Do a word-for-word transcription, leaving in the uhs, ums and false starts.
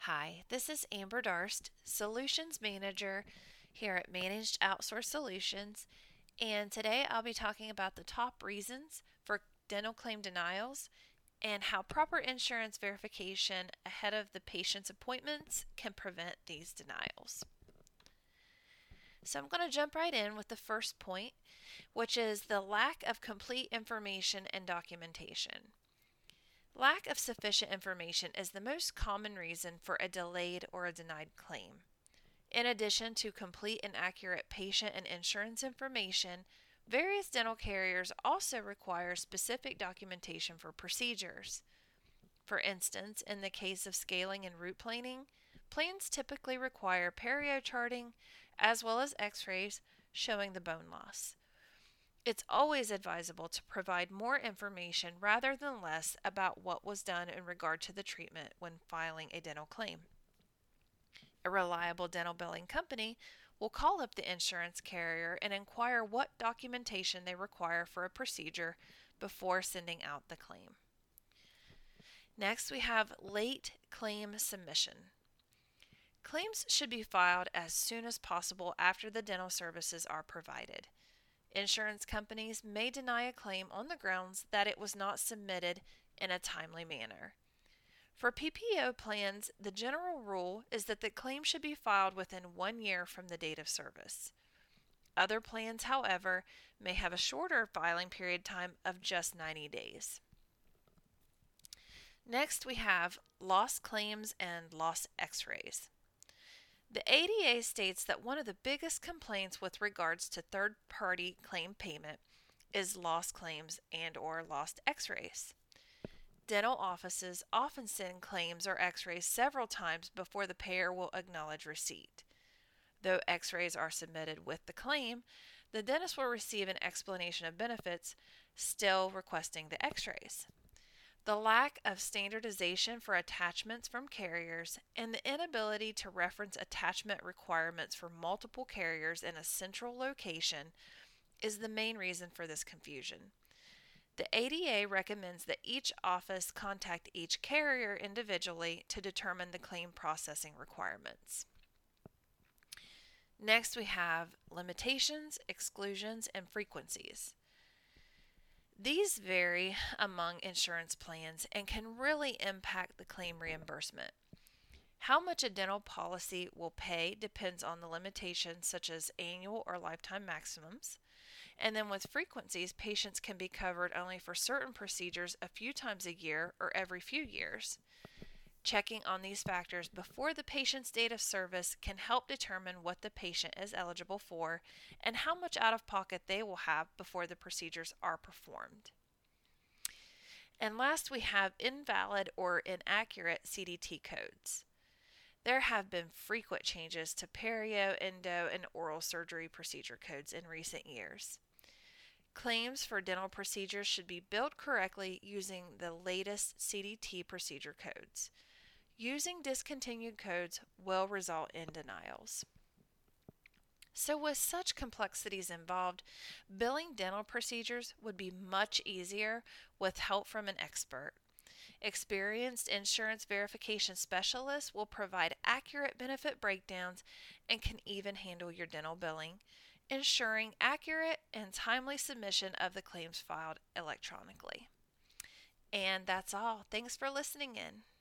Hi, this is Amber Darst, Solutions Manager here at Managed Outsource Solutions, and today I'll be talking about the top reasons for dental claim denials and how proper insurance verification ahead of the patient's appointments can prevent these denials. So I'm going to jump right in with the first point, which is the lack of complete information and documentation. Lack of sufficient information is the most common reason for a delayed or a denied claim. In addition to complete and accurate patient and insurance information, various dental carriers also require specific documentation for procedures. For instance, in the case of scaling and root planing, plans typically require perio charting as well as x-rays showing the bone loss. It's always advisable to provide more information rather than less about what was done in regard to the treatment when filing a dental claim. A reliable dental billing company will call up the insurance carrier and inquire what documentation they require for a procedure before sending out the claim. Next, we have late claim submission. Claims should be filed as soon as possible after the dental services are provided. Insurance companies may deny a claim on the grounds that it was not submitted in a timely manner. For P P O plans, the general rule is that the claim should be filed within one year from the date of service. Other plans, however, may have a shorter filing period time of just ninety days. Next, we have lost claims and lost x-rays. The A D A states that one of the biggest complaints with regards to third-party claim payment is lost claims and or lost x-rays. Dental offices often send claims or x-rays several times before the payer will acknowledge receipt. Though x-rays are submitted with the claim, the dentist will receive an explanation of benefits, still requesting the x-rays. The lack of standardization for attachments from carriers and the inability to reference attachment requirements for multiple carriers in a central location is the main reason for this confusion. The A D A recommends that each office contact each carrier individually to determine the claim processing requirements. Next, we have limitations, exclusions, and frequencies. These vary among insurance plans and can really impact the claim reimbursement. How much a dental policy will pay depends on the limitations such as annual or lifetime maximums. And then with frequencies, patients can be covered only for certain procedures a few times a year or every few years. Checking on these factors before the patient's date of service can help determine what the patient is eligible for and how much out of pocket they will have before the procedures are performed. And last, we have invalid or inaccurate C D T codes. There have been frequent changes to perio, endo, and oral surgery procedure codes in recent years. Claims for dental procedures should be billed correctly using the latest C D T procedure codes. Using discontinued codes will result in denials. So with such complexities involved, billing dental procedures would be much easier with help from an expert. Experienced insurance verification specialists will provide accurate benefit breakdowns and can even handle your dental billing, ensuring accurate and timely submission of the claims filed electronically. And that's all. Thanks for listening in.